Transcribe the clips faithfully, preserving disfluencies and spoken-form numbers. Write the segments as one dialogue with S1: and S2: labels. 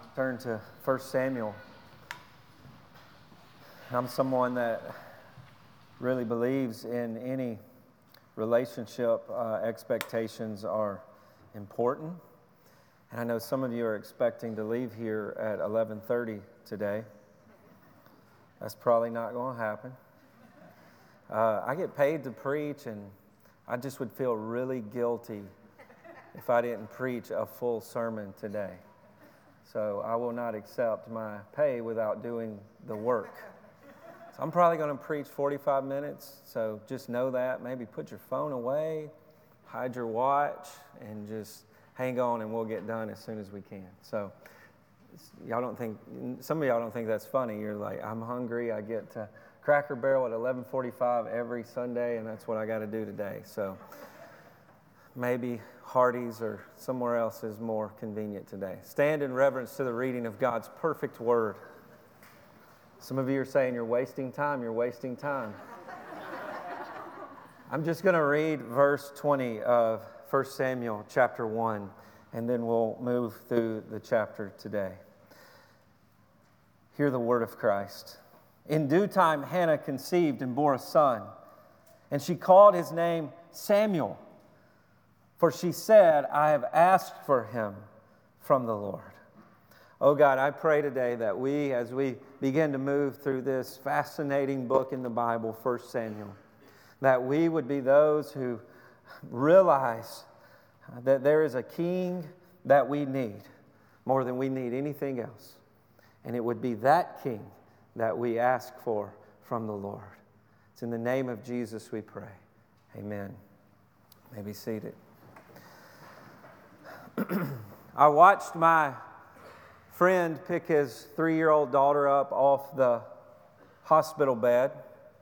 S1: turn to First Samuel. I'm someone that really believes in any relationship. Uh, expectations are important. And I know some of you are expecting to leave here at eleven thirty today. That's probably not going to happen. Uh, I get paid to preach, and I just would feel really guilty if I didn't preach a full sermon today. So I will not accept my pay without doing the work. So I'm probably going to preach forty-five minutes, so just know that. Maybe put your phone away, hide your watch, and just hang on, and we'll get done as soon as we can. So y'all don't think, some of y'all don't think that's funny. You're like, I'm hungry. I get to Cracker Barrel at eleven forty-five every Sunday, and that's what I got to do today. So maybe Hardee's or somewhere else is more convenient today. Stand in reverence to the reading of God's perfect word. Some of you are saying you're wasting time, you're wasting time. I'm just going to read verse twenty of First Samuel chapter one, and then we'll move through the chapter today. Hear the word of Christ. In due time, Hannah conceived and bore a son, and she called his name Samuel. For she said, I have asked for him from the Lord. Oh God, I pray today that we, as we begin to move through this fascinating book in the Bible, First Samuel, that we would be those who realize that there is a king that we need more than we need anything else. And it would be that king that we ask for from the Lord. It's in the name of Jesus we pray. Amen. You may be seated. I watched my friend pick his three-year-old daughter up off the hospital bed.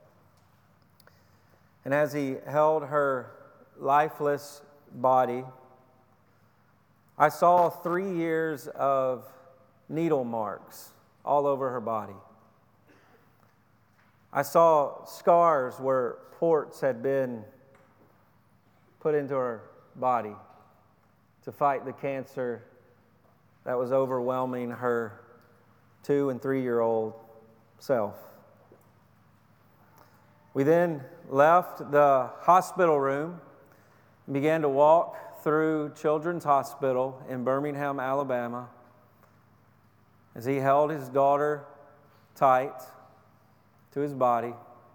S1: And as he held her lifeless body, I saw three years of needle marks all over her body. I saw scars where ports had been put into her body to fight the cancer that was overwhelming her two and three-year-old self. We then left the hospital room and began to walk through Children's Hospital in Birmingham, Alabama, as he held his daughter tight to his body.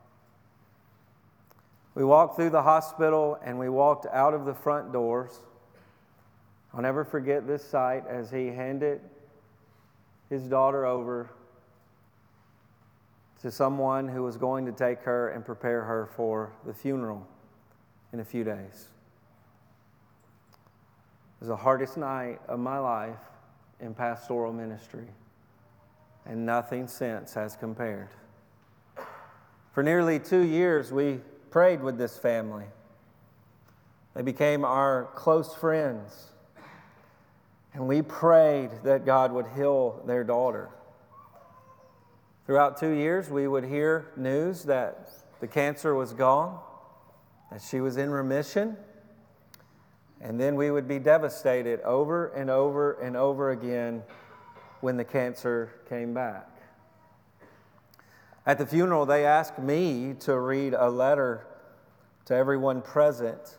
S1: We walked through the hospital and we walked out of the front doors. I'll never forget this sight as he handed his daughter over to someone who was going to take her and prepare her for the funeral in a few days. It was the hardest night of my life in pastoral ministry, and nothing since has compared. For nearly two years, we prayed with this family. They became our close friends. And we prayed that God would heal their daughter. Throughout two years, we would hear news that the cancer was gone, that she was in remission, and then we would be devastated over and over and over again when the cancer came back. At the funeral, they asked me to read a letter to everyone present,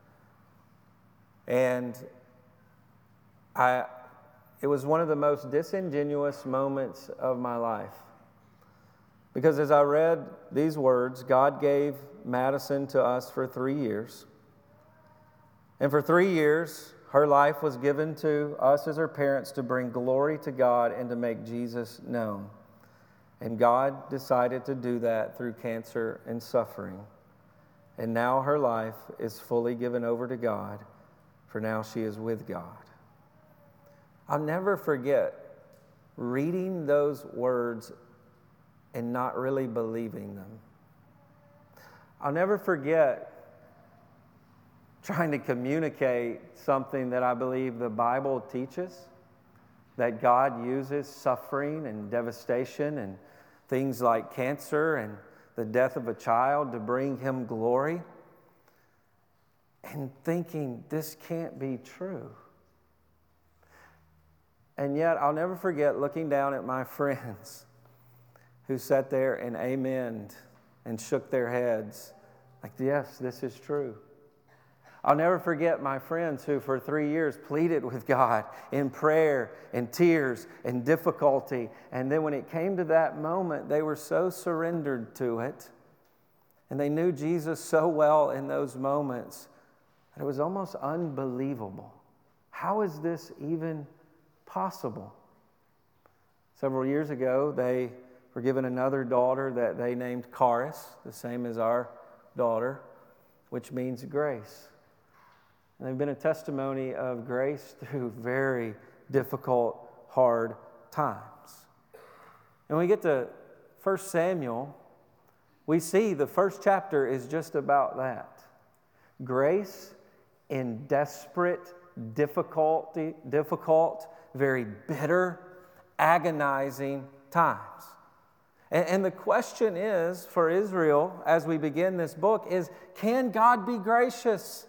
S1: and I, it was one of the most disingenuous moments of my life. Because as I read these words, God gave Madison to us for three years. And for three years, her life was given to us as her parents to bring glory to God and to make Jesus known. And God decided to do that through cancer and suffering. And now her life is fully given over to God, for now she is with God. I'll never forget reading those words and not really believing them. I'll never forget trying to communicate something that I believe the Bible teaches, that God uses suffering and devastation and things like cancer and the death of a child to bring Him glory, and thinking this can't be true. And yet, I'll never forget looking down at my friends who sat there and amened and shook their heads like, yes, this is true. I'll never forget my friends who for three years pleaded with God in prayer and tears and difficulty. And then when it came to that moment, they were so surrendered to it. And they knew Jesus so well in those moments that it was almost unbelievable. How is this even possible? Several years ago, they were given another daughter that they named Charis, the same as our daughter, which means grace. And they've been a testimony of grace through very difficult, hard times. And when we get to First Samuel, we see the first chapter is just about that. Grace in desperate, difficulty, difficult, very bitter, agonizing times. And, and the question is for Israel as we begin this book is, can God be gracious?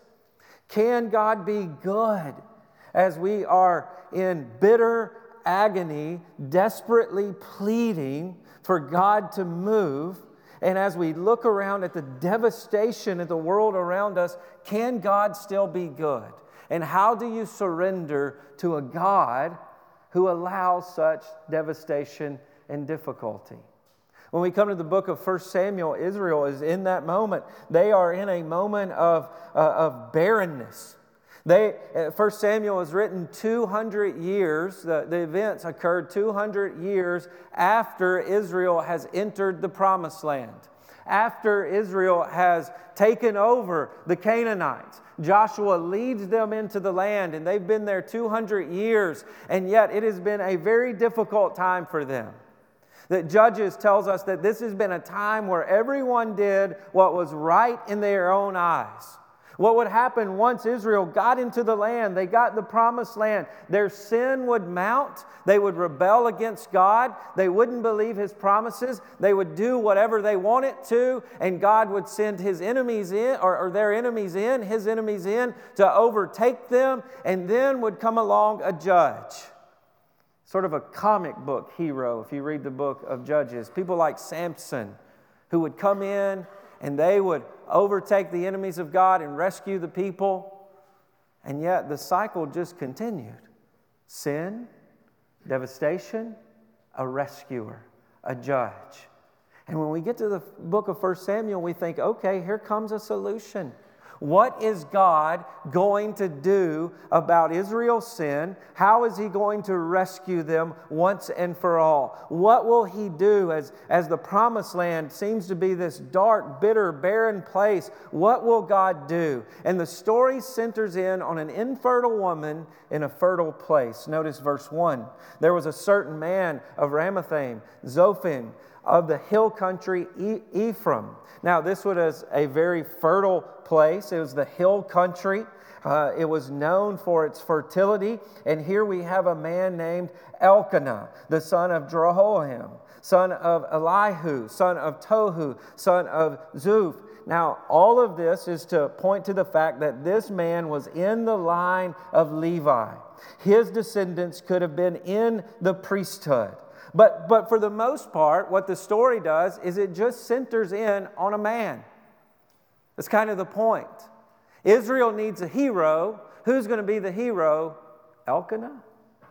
S1: Can God be good as we are in bitter agony, desperately pleading for God to move? And as we look around at the devastation of the world around us, can God still be good? And how do you surrender to a God who allows such devastation and difficulty? When we come to the book of First Samuel, Israel is in that moment. They are in a moment of, uh, of barrenness. They, First Samuel is written two hundred years, the, the events occurred two hundred years after Israel has entered the Promised Land. After Israel has taken over the Canaanites, Joshua leads them into the land, and they've been there two hundred years, and yet it has been a very difficult time for them. That Judges tells us that this has been a time where everyone did what was right in their own eyes. What would happen once Israel got into the land, they got the Promised Land, their sin would mount, they would rebel against God, they wouldn't believe His promises, they would do whatever they wanted to, and God would send His enemies in, or, or their enemies in, His enemies in, to overtake them, and then would come along a judge. Sort of a comic book hero, if you read the book of Judges. People like Samson, who would come in and they would overtake the enemies of God and rescue the people. And yet the cycle just continued. Sin, devastation, a rescuer, a judge. And when we get to the book of First Samuel, we think, okay, here comes a solution. What is God going to do about Israel's sin? How is He going to rescue them once and for all? What will He do as, as the Promised Land seems to be this dark, bitter, barren place? What will God do? And the story centers in on an infertile woman in a fertile place. Notice verse one. There was a certain man of Ramathaim, Zophim, of the hill country Ephraim. Now, this was a very fertile place. It was the hill country. Uh, it was known for its fertility. And here we have a man named Elkanah, the son of Jeroham, son of Elihu, son of Tohu, son of Zuph. Now, all of this is to point to the fact that this man was in the line of Levi. His descendants could have been in the priesthood. But, but for the most part, what the story does is it just centers in on a man. That's kind of the point. Israel needs a hero. Who's going to be the hero? Elkanah?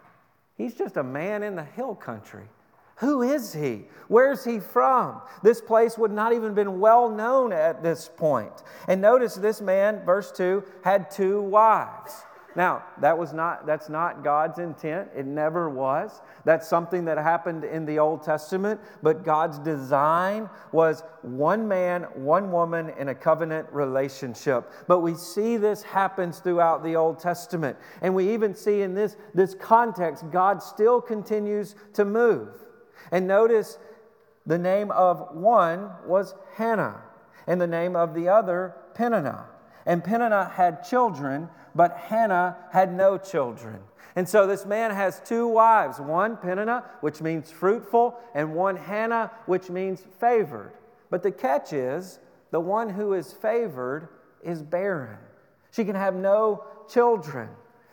S1: He's just a man in the hill country. Who is he? Where's he from? This place would not even been well known at this point. And notice this man, verse two, had two wives. Now, that was not, that's not God's intent. It never was. That's something that happened in the Old Testament. But God's design was one man, one woman in a covenant relationship. But we see this happens throughout the Old Testament. And we even see in this, this context, God still continues to move. And notice the name of one was Hannah, and the name of the other, Peninnah. And Peninnah had children, but Hannah had no children. And so this man has two wives, one Peninnah, which means fruitful, and one Hannah, which means favored. But the catch is, the one who is favored is barren. She can have no children.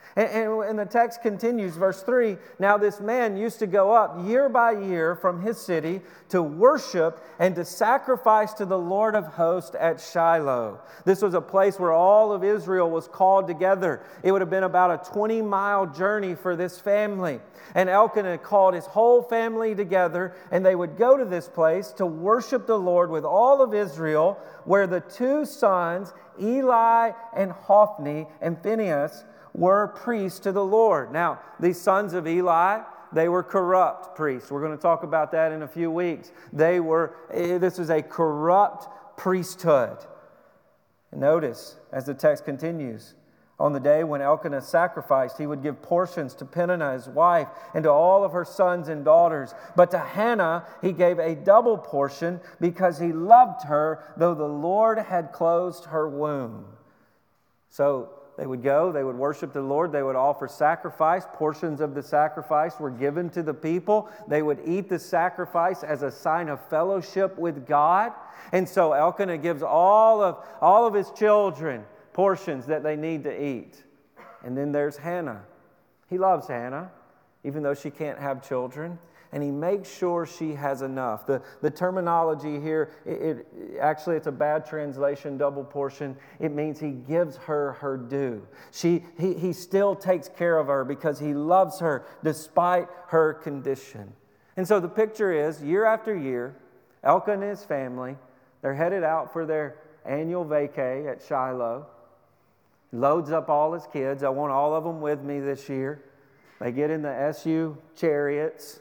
S1: And, and, and the text continues, verse three, now this man used to go up year by year from his city to worship and to sacrifice to the Lord of hosts at Shiloh. This was a place where all of Israel was called together. It would have been about a twenty-mile journey for this family. And Elkanah called his whole family together, and they would go to this place to worship the Lord with all of Israel, where the two sons, Eli and Hophni and Phinehas, were priests to the Lord. Now, these sons of Eli, they were corrupt priests. We're going to talk about that in a few weeks. They were, this is a corrupt priesthood. Notice, as the text continues, on the day when Elkanah sacrificed, he would give portions to Peninnah, his wife, and to all of her sons and daughters. But to Hannah, he gave a double portion because he loved her, though the Lord had closed her womb. So, they would go, they would worship the Lord, they would offer sacrifice. Portions of the sacrifice were given to the people. They would eat the sacrifice as a sign of fellowship with God. And so Elkanah gives all of, all of his children portions that they need to eat. And then there's Hannah. He loves Hannah, even though she can't have children. And he makes sure she has enough. The, the terminology here, it, it, actually it's a bad translation, double portion. It means he gives her her due. She, he, he still takes care of her because he loves her despite her condition. And so the picture is, year after year, Elkanah and his family, they're headed out for their annual vacay at Shiloh. He loads up all his kids. I want all of them with me this year. They get in the S U chariots.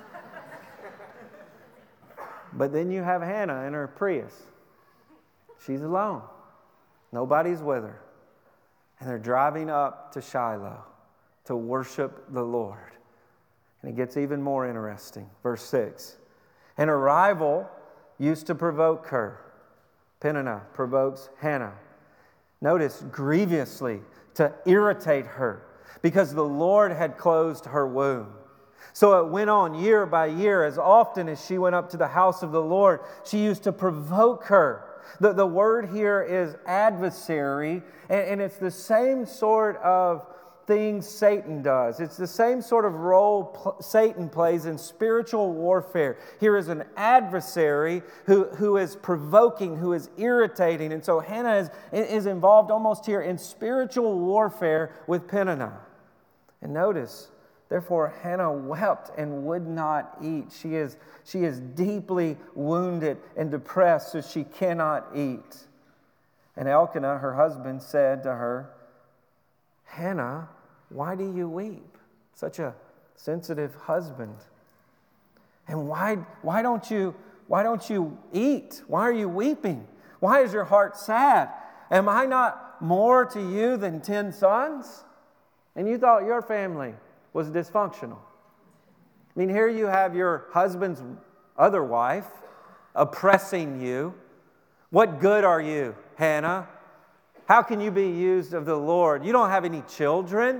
S1: But then you have Hannah in her Prius. She's alone. Nobody's with her. And they're driving up to Shiloh to worship the Lord. And it gets even more interesting. Verse six. And her rival used to provoke her. Peninnah provokes Hannah. Notice, grievously, to irritate her, because the Lord had closed her womb. So it went on year by year. As often as she went up to the house of the Lord, she used to provoke her. The, the word here is adversary, and, and it's the same sort of things Satan does. It's the same sort of role pl- Satan plays in spiritual warfare. Here is an adversary who, who is provoking, who is irritating. And so Hannah is, is involved almost here in spiritual warfare with Peninnah. And notice, therefore, Hannah wept and would not eat. She is, she is deeply wounded and depressed, so she cannot eat. And Elkanah, her husband, said to her, Hannah, why do you weep? Such a sensitive husband. And why, why don't you, why don't you eat? Why are you weeping? Why is your heart sad? Am I not more to you than ten sons? And you thought your family was dysfunctional. I mean, here you have your husband's other wife oppressing you. What good are you, Hannah? How can you be used of the Lord? You don't have any children.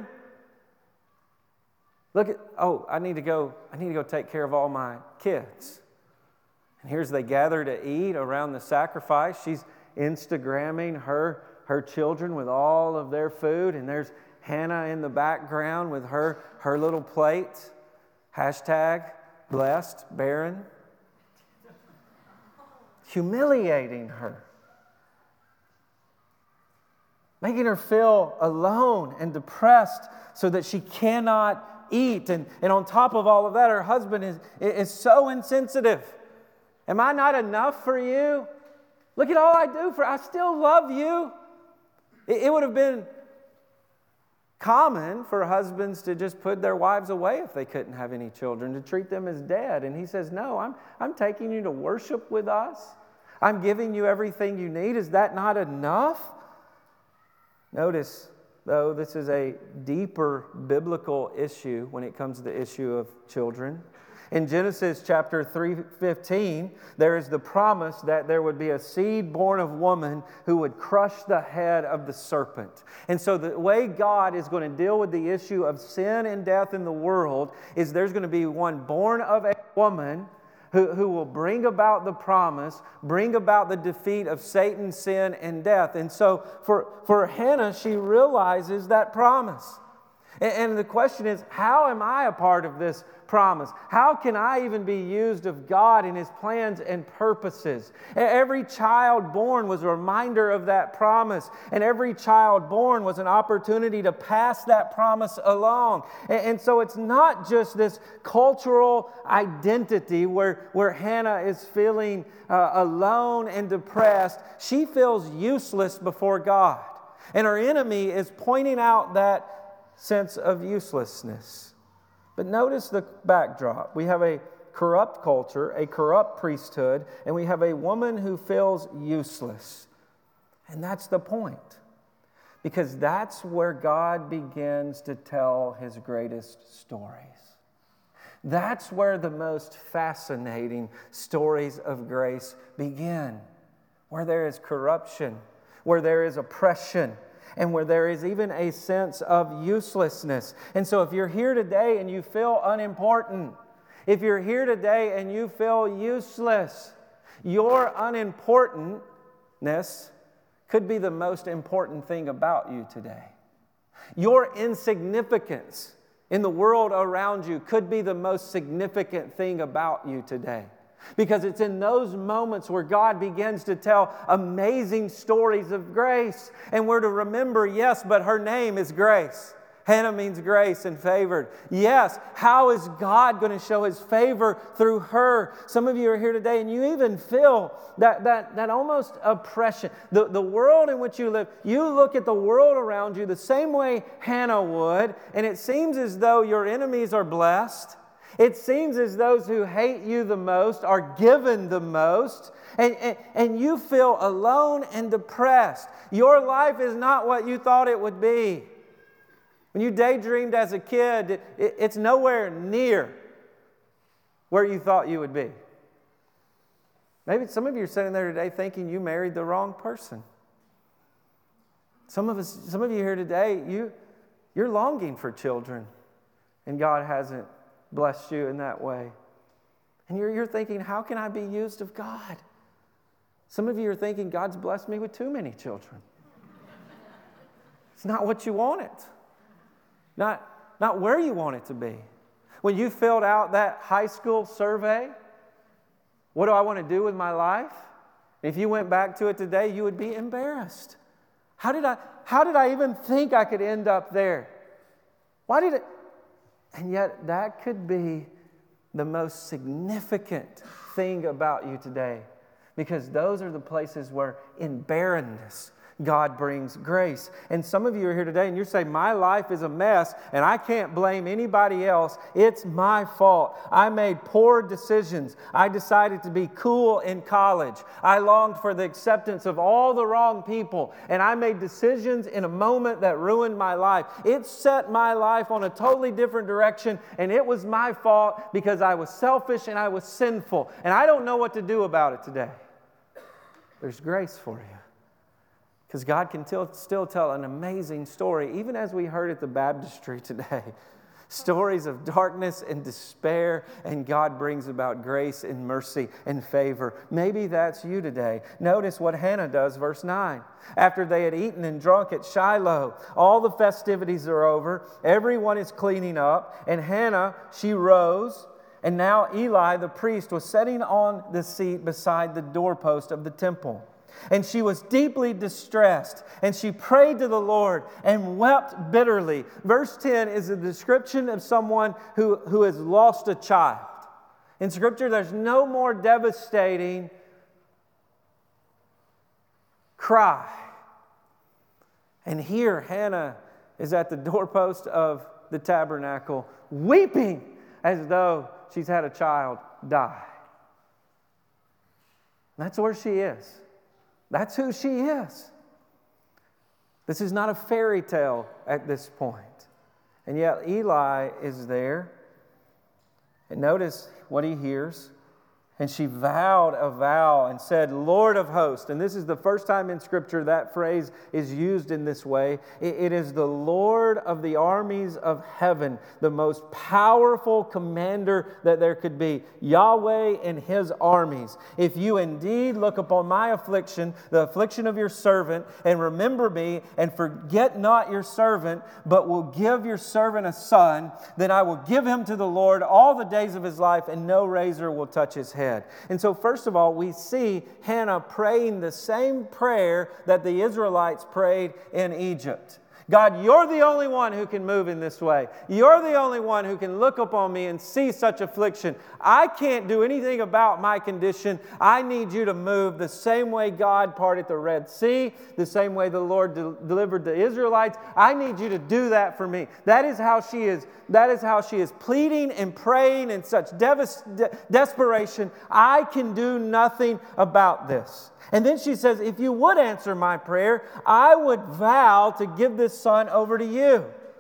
S1: Look at, oh, I need to go, I need to go take care of all my kids. And here's they gather to eat around the sacrifice. She's Instagramming her, her children with all of their food, and there's Hannah in the background with her, her little plate. Hashtag blessed, barren. Humiliating her. Making her feel alone and depressed so that she cannot eat. And, and on top of all of that, her husband is, is so insensitive. Am I not enough for you? Look at all I do for you. I still love you. It, it would have been common for husbands to just put their wives away if they couldn't have any children, to treat them as dead. And he says, no, I'm, I'm taking you to worship with us. I'm giving you everything you need. Is that not enough? Notice, though, this is a deeper biblical issue when it comes to the issue of children. In Genesis chapter three fifteen, there is the promise that there would be a seed born of woman who would crush the head of the serpent. And so the way God is going to deal with the issue of sin and death in the world is there's going to be one born of a woman who, who will bring about the promise, bring about the defeat of Satan, sin, and death. And so for, for Hannah, she realizes that promise. And, and the question is, how am I a part of this promise? How can I even be used of God in His plans and purposes? Every child born was a reminder of that promise, and every child born was an opportunity to pass that promise along. And, and so it's not just this cultural identity where, where Hannah is feeling uh, alone and depressed. She feels useless before God, and her enemy is pointing out that sense of uselessness. But notice the backdrop. We have a corrupt culture, a corrupt priesthood, and we have a woman who feels useless. And that's the point. Because that's where God begins to tell His greatest stories. That's where the most fascinating stories of grace begin. Where there is corruption, where there is oppression, and where there is even a sense of uselessness. And so if you're here today and you feel unimportant, if you're here today and you feel useless, your unimportantness could be the most important thing about you today. Your insignificance in the world around you could be the most significant thing about you today. Because it's in those moments where God begins to tell amazing stories of grace. And we're to remember, yes, but her name is Grace. Hannah means grace and favored. Yes, how is God going to show His favor through her? Some of you are here today and you even feel that, that, that almost oppression. The, the world in which you live, you look at the world around you the same way Hannah would, and it seems as though your enemies are blessed. It seems as those who hate you the most are given the most, and, and, and you feel alone and depressed. Your life is not what you thought it would be. When you daydreamed as a kid, it, it, it's nowhere near where you thought you would be. Maybe some of you are sitting there today thinking you married the wrong person. Some of us, some of you here today, you, you're longing for children, and God hasn't blessed you in that way. And you're, you're thinking, how can I be used of God? Some of you are thinking, God's blessed me with too many children. It's not what you want it. Not, not where you want it to be. When you filled out that high school survey, what do I want to do with my life? If you went back to it today, you would be embarrassed. How did I, how did I even think I could end up there? Why did it? And yet that could be the most significant thing about you today, because those are the places where in barrenness God brings grace. And some of you are here today and you're saying, my life is a mess and I can't blame anybody else. It's my fault. I made poor decisions. I decided to be cool in college. I longed for the acceptance of all the wrong people, and I made decisions in a moment that ruined my life. It set my life on a totally different direction, and it was my fault because I was selfish and I was sinful, and I don't know what to do about it today. There's grace for you. Because God can till, still tell an amazing story, even as we heard at the baptistry today. Stories of darkness and despair, and God brings about grace and mercy and favor. Maybe that's you today. Notice what Hannah does, verse nine. After they had eaten and drunk at Shiloh, all the festivities are over, everyone is cleaning up, and Hannah, she rose, and now Eli, the priest, was sitting on the seat beside the doorpost of the temple. And she was deeply distressed, and she prayed to the Lord and wept bitterly. Verse ten is a description of someone who, who has lost a child. In Scripture, there's no more devastating cry. And here, Hannah is at the doorpost of the tabernacle, weeping as though she's had a child die. That's where she is. That's who she is. This is not a fairy tale at this point. And yet Eli is there. And notice what he hears. And she vowed a vow and said, Lord of hosts. And this is the first time in Scripture that phrase is used in this way. It is the Lord of the armies of heaven, the most powerful commander that there could be. Yahweh and His armies. If you indeed look upon my affliction, the affliction of your servant, and remember me, and forget not your servant, but will give your servant a son, then I will give him to the Lord all the days of his life, and no razor will touch his head. And so first of all, we see Hannah praying the same prayer that the Israelites prayed in Egypt. God, you're the only one who can move in this way. You're the only one who can look upon me and see such affliction. I can't do anything about my condition. I need you to move the same way God parted the Red Sea, the same way the Lord de- delivered the Israelites. I need you to do that for me. That is how she is. That is how she is pleading and praying in such devis- de- desperation. I can do nothing about this. And then she says, if you would answer my prayer, I would vow to give this son over to you.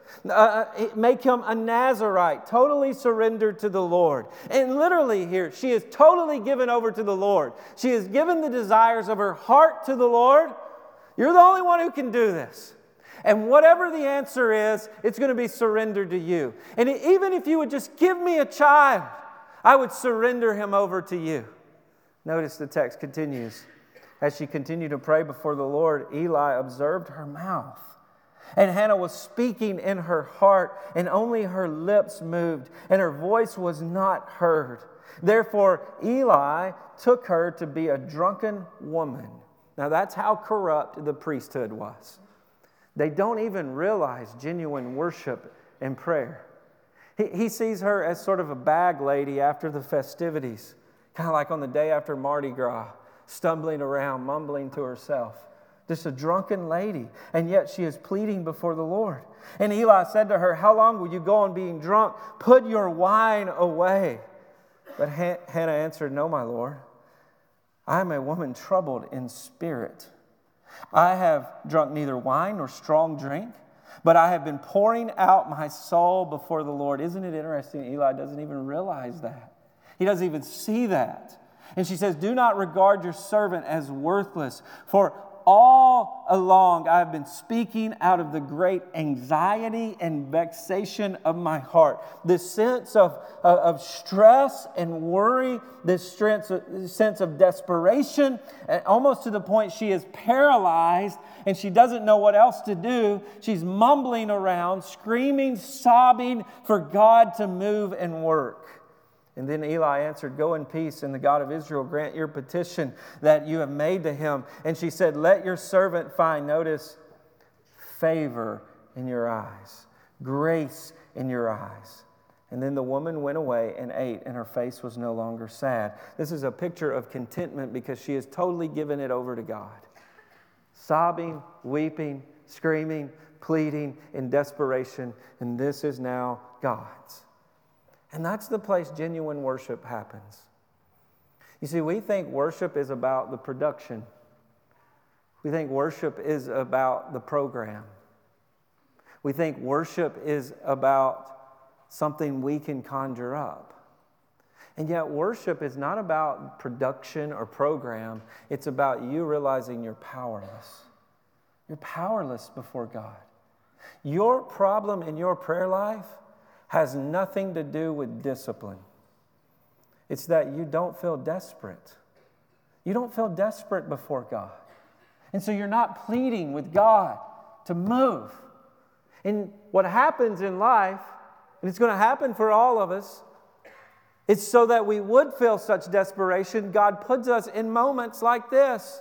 S1: Uh, make him a Nazirite, totally surrendered to the Lord. And literally here, she is totally given over to the Lord. She has given the desires of her heart to the Lord. You're the only one who can do this. And whatever the answer is, it's going to be surrendered to you. And even if you would just give me a child, I would surrender him over to you. Notice the text continues. As she continued to pray before the Lord, Eli observed her mouth. And Hannah was speaking in her heart, and only her lips moved, and her voice was not heard. Therefore, Eli took her to be a drunken woman. Now, that's how corrupt the priesthood was. They don't even realize genuine worship and prayer. He, he sees her as sort of a bag lady after the festivities, kind of like on the day after Mardi Gras, stumbling around, mumbling to herself. Just a drunken lady. And yet she is pleading before the Lord. And Eli said to her, how long will you go on being drunk? Put your wine away. But Han- Hannah answered, no, my Lord. I am a woman troubled in spirit. I have drunk neither wine nor strong drink, but I have been pouring out my soul before the Lord. Isn't it interesting? Eli doesn't even realize that. He doesn't even see that. And she says, do not regard your servant as worthless, for all along I have been speaking out of the great anxiety and vexation of my heart. This sense of, of, of stress and worry, this sense of desperation, almost to the point she is paralyzed and she doesn't know what else to do. She's mumbling around, screaming, sobbing for God to move and work. And then Eli answered, go in peace, and the God of Israel grant your petition that you have made to him. And she said, let your servant find, notice, favor in your eyes, grace in your eyes. And then the woman went away and ate, and her face was no longer sad. This is a picture of contentment because she has totally given it over to God. Sobbing, weeping, screaming, pleading in desperation, and this is now God's. And that's the place genuine worship happens. You see, we think worship is about the production. We think worship is about the program. We think worship is about something we can conjure up. And yet worship is not about production or program. It's about you realizing you're powerless. You're powerless before God. Your problem in your prayer life has nothing to do with discipline. It's that you don't feel desperate. You don't feel desperate before God. And so you're not pleading with God to move. And what happens in life, and it's going to happen for all of us, it's so that we would feel such desperation. God puts us in moments like this,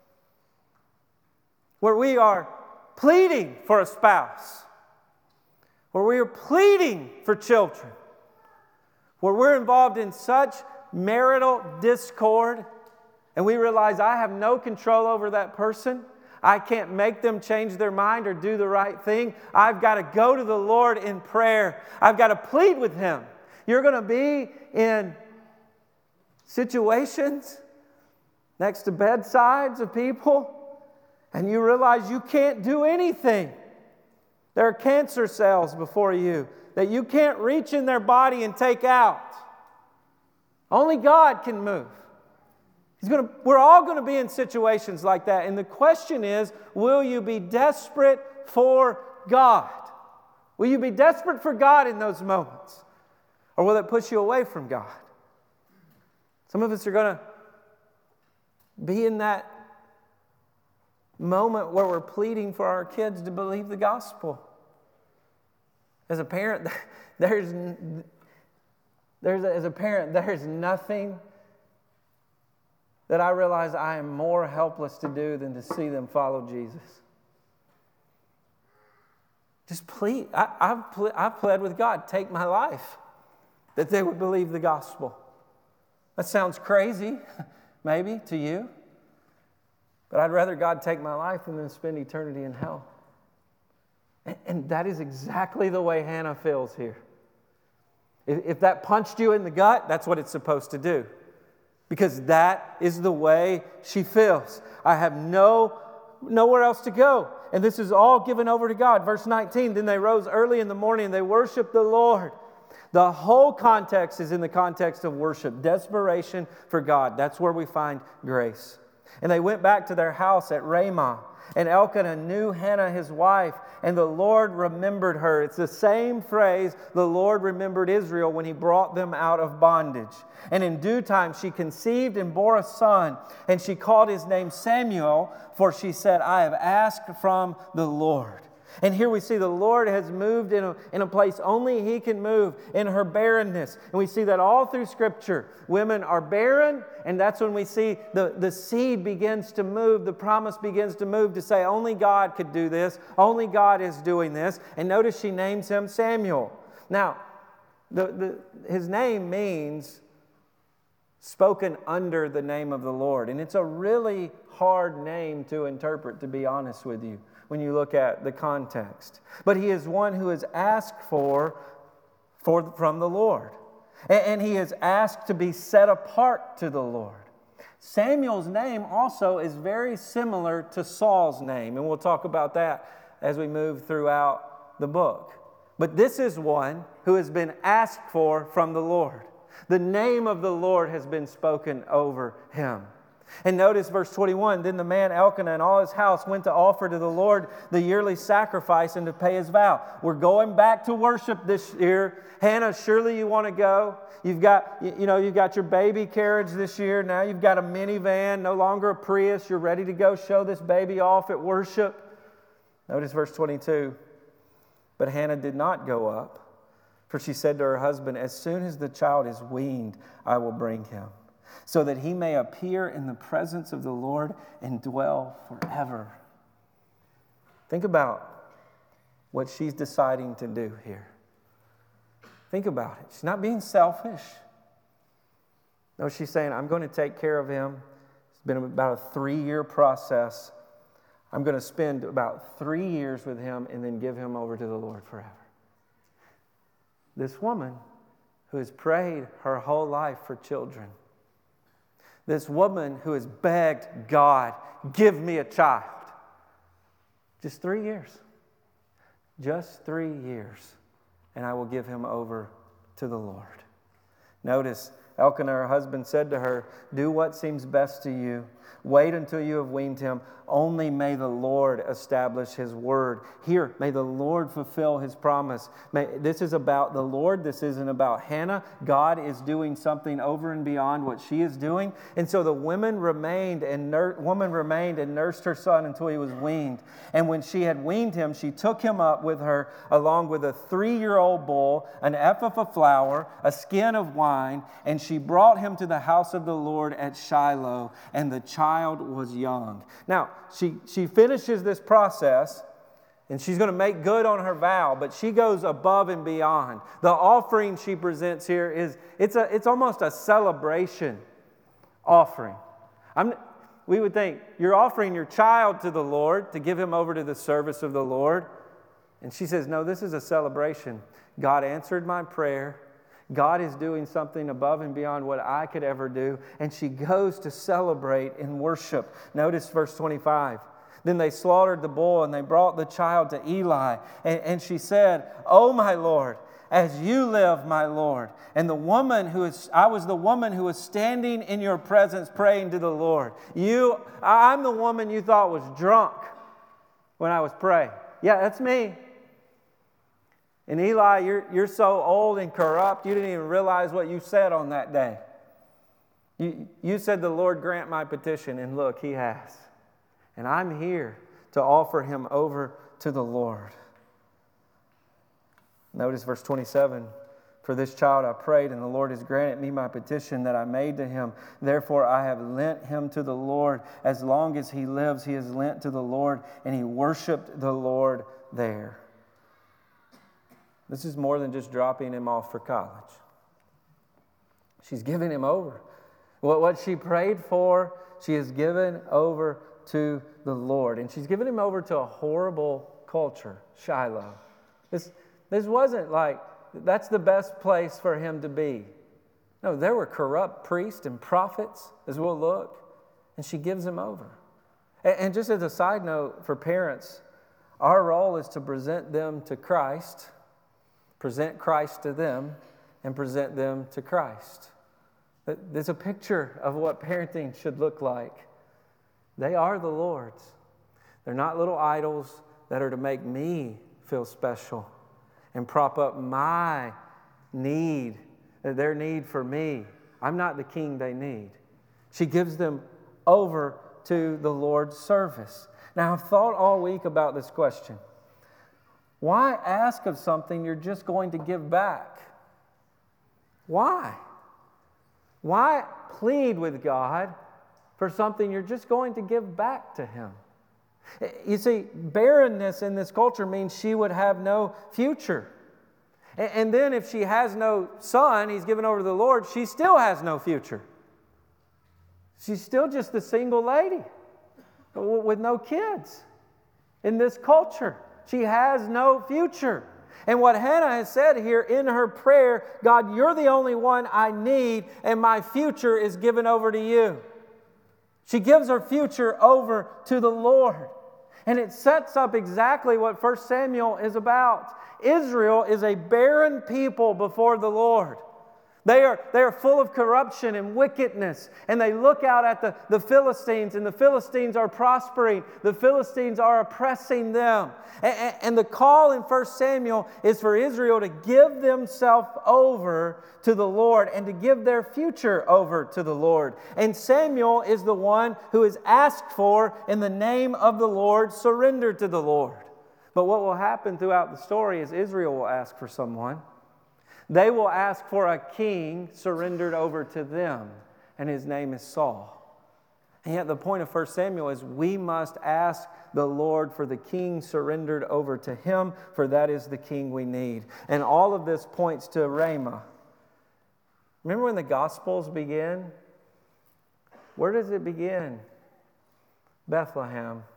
S1: where we are pleading for a spouse, where we are pleading for children, where we're involved in such marital discord, and we realize I have no control over that person. I can't make them change their mind or do the right thing. I've got to go to the Lord in prayer. I've got to plead with Him. You're going to be in situations next to bedsides of people, and you realize you can't do anything. There are cancer cells before you that you can't reach in their body and take out. Only God can move. He's gonna, we're all going to be in situations like that. And the question is, will you be desperate for God? Will you be desperate for God in those moments? Or will it push you away from God? Some of us are going to be in that moment where we're pleading for our kids to believe the gospel. As a parent, there's, there's as a parent, there's nothing that I realize I am more helpless to do than to see them follow Jesus. Just plead. I, I've, ple- I've pled with God, take my life, that they would believe the gospel. That sounds crazy, maybe, to you. But I'd rather God take my life than spend eternity in hell. And, and that is exactly the way Hannah feels here. If, if that punched you in the gut, that's what it's supposed to do. Because that is the way she feels. I have no nowhere else to go. And this is all given over to God. Verse nineteen, then they rose early in the morning and they worshiped the Lord. The whole context is in the context of worship, desperation for God. That's where we find grace. And they went back to their house at Ramah. And Elkanah knew Hannah, his wife, and the Lord remembered her. It's the same phrase, the Lord remembered Israel when He brought them out of bondage. And in due time she conceived and bore a son, and she called his name Samuel, for she said, I have asked from the Lord. And here we see the Lord has moved in a, in a place only He can move, in her barrenness. And we see that all through Scripture. Women are barren, and that's when we see the, the seed begins to move, the promise begins to move to say, only God could do this, only God is doing this. And notice she names him Samuel. Now, the, the, his name means spoken under the name of the Lord. And it's a really hard name to interpret, to be honest with you, when you look at the context. But he is one who is asked for, for from the Lord. And, and he is asked to be set apart to the Lord. Samuel's name also is very similar to Saul's name. And we'll talk about that as we move throughout the book. But this is one who has been asked for from the Lord. The name of the Lord has been spoken over him. And notice verse twenty-one, then the man Elkanah and all his house went to offer to the Lord the yearly sacrifice and to pay his vow. We're going back to worship this year. Hannah, surely you want to go. You've got, you know, you've got your baby carriage this year. Now you've got a minivan, no longer a Prius. You're ready to go show this baby off at worship. Notice verse twenty-two. But Hannah did not go up, for she said to her husband, as soon as the child is weaned, I will bring him, so that he may appear in the presence of the Lord and dwell forever. Think about what she's deciding to do here. Think about it. She's not being selfish. No, she's saying, I'm going to take care of him. It's been about a three-year process. I'm going to spend about three years with him and then give him over to the Lord forever. This woman who has prayed her whole life for children, this woman who has begged God, give me a child. Just three years. Just three years. And I will give him over to the Lord. Notice, Elkanah, her husband, said to her, do what seems best to you. Wait until you have weaned him. Only may the Lord establish His word. Here, may the Lord fulfill His promise. May, this is about the Lord. This isn't about Hannah. God is doing something over and beyond what she is doing. And so the woman remained and nur- woman remained and nursed her son until he was weaned. And when she had weaned him, she took him up with her along with a three-year-old bull, an ephah of flour, a skin of wine, and she brought him to the house of the Lord at Shiloh, and the child was young. Now, she, she finishes this process, and she's going to make good on her vow, but she goes above and beyond. The offering she presents here is, it's, a, it's almost a celebration offering. I'm, we would think, you're offering your child to the Lord to give him over to the service of the Lord. And she says, no, this is a celebration. God answered my prayer. God is doing something above and beyond what I could ever do. And she goes to celebrate in worship. Notice verse twenty-five. Then they slaughtered the bull and they brought the child to Eli. And, and she said, oh, my Lord, as you live, my Lord. And the woman who is, I was the woman who was standing in your presence praying to the Lord. You, I'm the woman you thought was drunk when I was praying. Yeah, that's me. And Eli, you're, you're so old and corrupt, you didn't even realize what you said on that day. You, you said, the Lord grant my petition, and look, He has. And I'm here to offer him over to the Lord. Notice verse twenty-seven. For this child I prayed, and the Lord has granted me my petition that I made to him. Therefore I have lent him to the Lord. As long as he lives, he is lent to the Lord, and he worshiped the Lord there. This is more than just dropping him off for college. She's giving him over. What, what she prayed for, she has given over to the Lord. And she's given him over to a horrible culture, Shiloh. This, this wasn't like, that's the best place for him to be. No, there were corrupt priests and prophets, as we'll look, and she gives him over. And, and just as a side note for parents, our role is to present them to Christ, present Christ to them, and present them to Christ. There's a picture of what parenting should look like. They are the Lord's. They're not little idols that are to make me feel special and prop up my need, their need for me. I'm not the king they need. She gives them over to the Lord's service. Now, I've thought all week about this question. Why ask of something you're just going to give back? Why? Why plead with God for something you're just going to give back to Him? You see, barrenness in this culture means she would have no future. And then if she has no son, he's given over to the Lord, she still has no future. She's still just a single lady with no kids in this culture. She has no future. And what Hannah has said here in her prayer, God, you're the only one I need, and my future is given over to you. She gives her future over to the Lord. And it sets up exactly what First Samuel is about. Israel is a barren people before the Lord. They are, they are full of corruption and wickedness. And they look out at the, the Philistines, and the Philistines are prospering. The Philistines are oppressing them. And, and the call in First Samuel is for Israel to give themselves over to the Lord and to give their future over to the Lord. And Samuel is the one who is asked for in the name of the Lord, surrender to the Lord. But what will happen throughout the story is Israel will ask for someone. They will ask for a king surrendered over to them, and his name is Saul. And yet the point of First Samuel is we must ask the Lord for the king surrendered over to him, for that is the king we need. And all of this points to Ramah. Remember when the Gospels begin? Where does it begin? Bethlehem.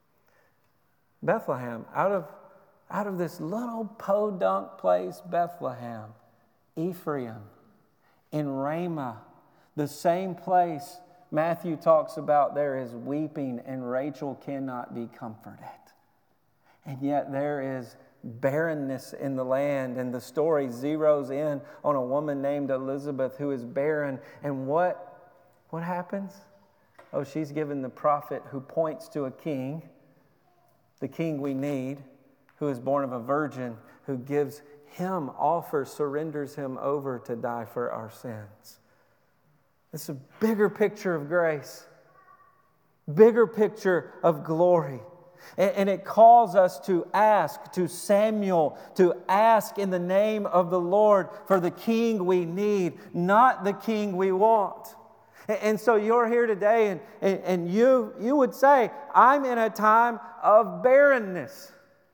S1: Bethlehem, out of, out of this little podunk place, Bethlehem. Ephraim, in Ramah, the same place Matthew talks about there is weeping and Rachel cannot be comforted. And yet there is barrenness in the land, and the story zeroes in on a woman named Elizabeth who is barren. And what, what happens? Oh, she's given the prophet who points to a king, the king we need, who is born of a virgin, who gives him, offers, surrenders him over to die for our sins. It's a bigger picture of grace, bigger picture of glory. And, and it calls us to ask, to Samuel, to ask in the name of the Lord for the king we need, not the king we want. And, and so you're here today and, and, and you, you would say, I'm in a time of barrenness.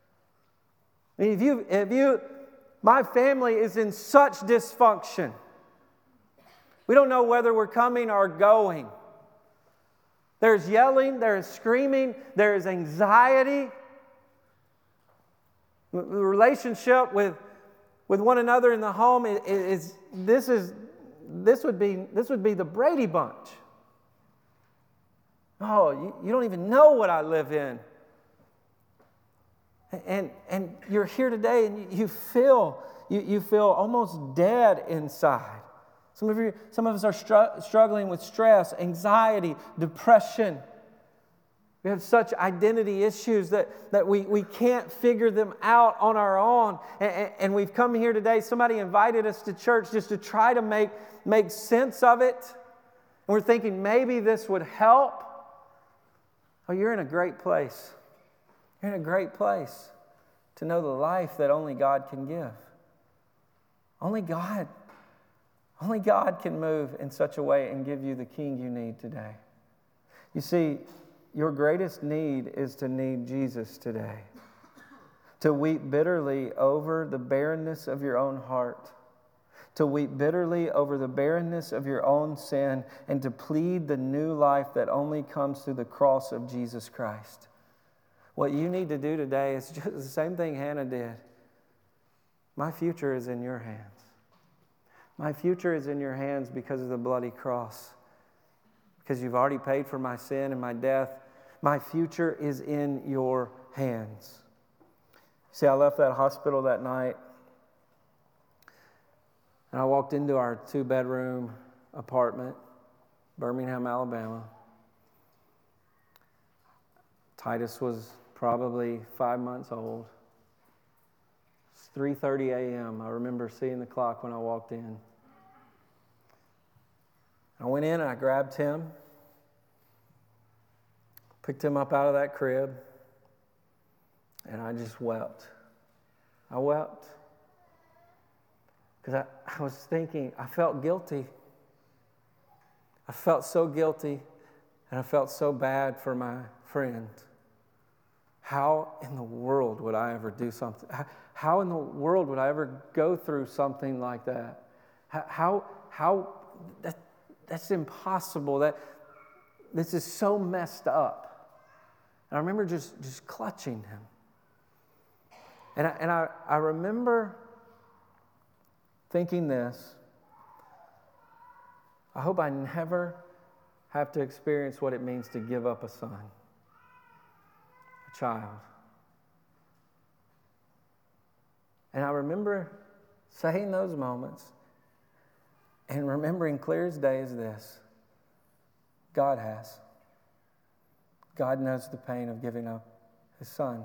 S1: If you, if you, my family is in such dysfunction. We don't know whether we're coming or going. There's yelling, there is screaming, there is anxiety. The relationship with, with one another in the home is, is this is this would be this would be the Brady Bunch. Oh, you, you don't even know what I live in. And, and you're here today and you feel, you, you feel almost dead inside. Some of you, some of us are str- struggling with stress, anxiety, depression. We have such identity issues that, that we, we can't figure them out on our own. And, and we've come here today, somebody invited us to church just to try to make, make sense of it. And we're thinking maybe this would help. Oh, you're in a great place. You're in a great place to know the life that only God can give. Only God. Only God can move in such a way and give you the King you need today. You see, your greatest need is to need Jesus today. To weep bitterly over the barrenness of your own heart. To weep bitterly over the barrenness of your own sin. And to plead the new life that only comes through the cross of Jesus Christ. What you need to do today is just the same thing Hannah did. My future is in your hands. My future is in your hands because of the bloody cross. Because you've already paid for my sin and my death. My future is in your hands. See, I left that hospital that night. And I walked into our two-bedroom apartment, Birmingham, Alabama. Titus was probably five months old. It's three thirty a.m. I remember seeing the clock when I walked in. I went in and I grabbed him, picked him up out of that crib, and I just wept. I wept. Because I, I was thinking, I felt guilty. I felt so guilty, and I felt so bad for my friend. How in the world would I ever do something? How, how in the world would I ever go through something like that? How, how, how that, that's impossible. That, this is so messed up. And I remember just, just clutching him. And I, and I, I remember thinking this, I hope I never have to experience what it means to give up a son, a child. And I remember saying those moments and remembering clear as day as this, God has. God knows the pain of giving up his son.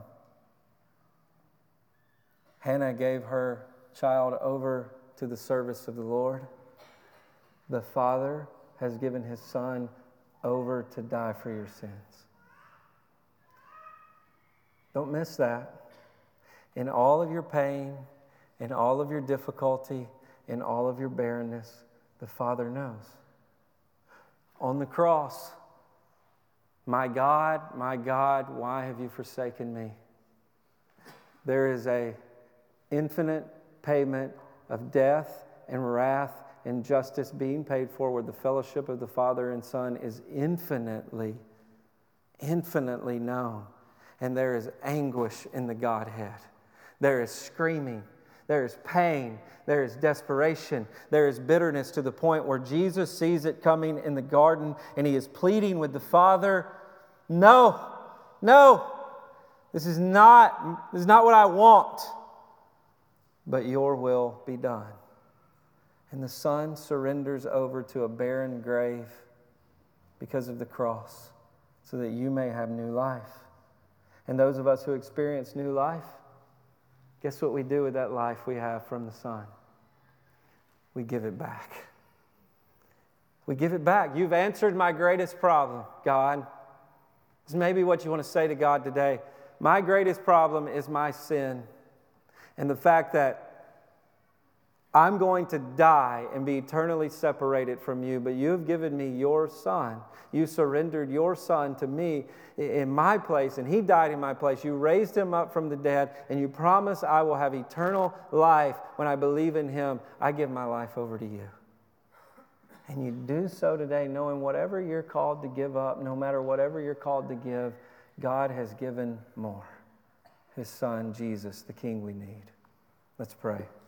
S1: Hannah gave her child over to the service of the Lord. The Father has given his Son over to die for your sins. Don't miss that. In all of your pain, in all of your difficulty, in all of your barrenness, the Father knows. On the cross, my God, my God, why have you forsaken me? There is a infinite payment of death and wrath and justice being paid for, where the fellowship of the Father and Son is infinitely, infinitely known. And there is anguish in the Godhead. There is screaming. There is pain. There is desperation. There is bitterness, to the point where Jesus sees it coming in the garden and he is pleading with the Father, no, no, this is not, this is not what I want, but your will be done. And the Son surrenders over to a barren grave because of the cross, so that you may have new life. And those of us who experience new life, guess what we do with that life we have from the Son? We give it back. We give it back. You've answered my greatest problem, God. This is maybe what you want to say to God today. My greatest problem is my sin. And the fact that I'm going to die and be eternally separated from you, but you have given me your Son. You surrendered your Son to me in my place, and he died in my place. You raised him up from the dead, and you promise I will have eternal life when I believe in him. I give my life over to you. And you do so today, knowing whatever you're called to give up, no matter whatever you're called to give, God has given more. His Son, Jesus, the King we need. Let's pray.